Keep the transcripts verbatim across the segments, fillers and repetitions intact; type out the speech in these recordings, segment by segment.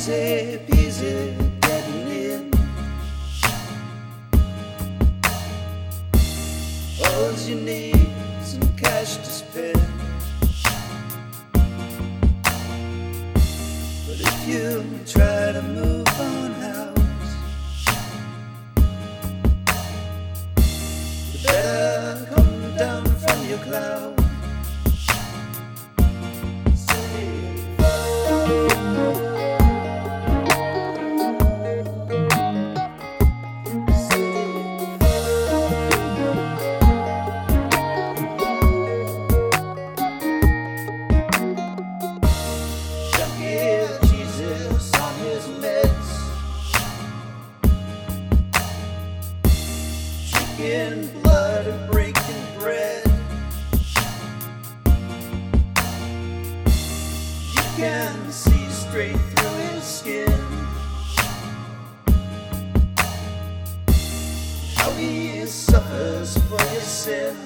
Easy peasy getting in. All you need some cash to spend. But if you try to move on house, you better come down from your cloud. In blood and breaking bread, you can see straight through his skin. How he suffers for your sins.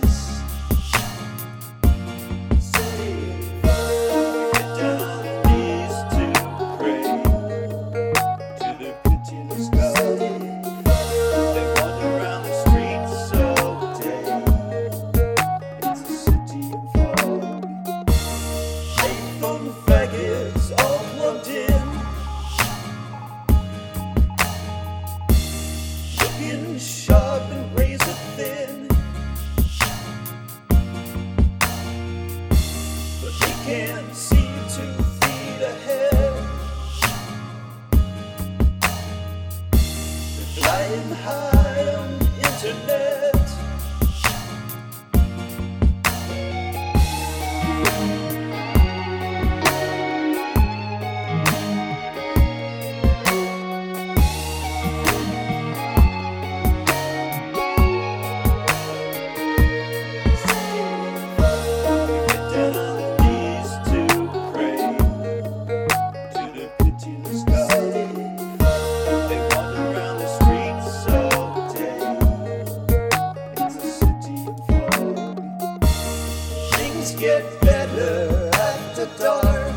Sharp and razor thin, but they can't see two feet ahead. They're flying high on the internet. Get better after dark.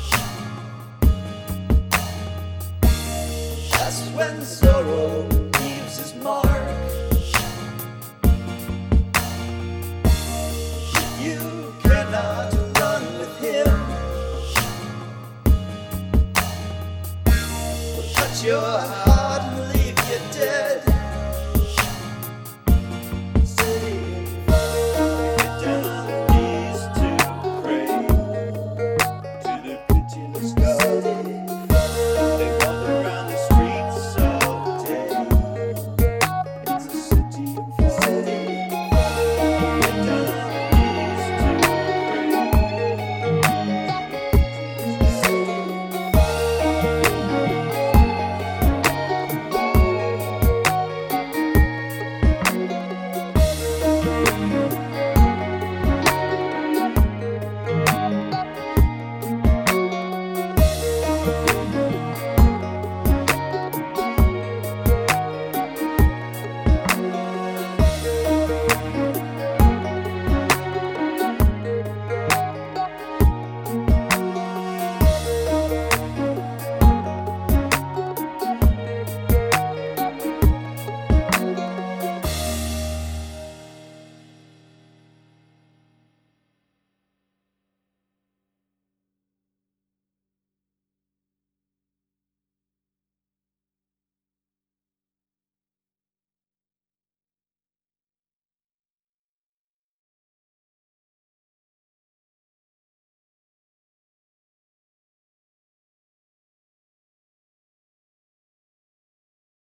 That's when sorrow leaves his mark. You cannot run with him, but cut your heart.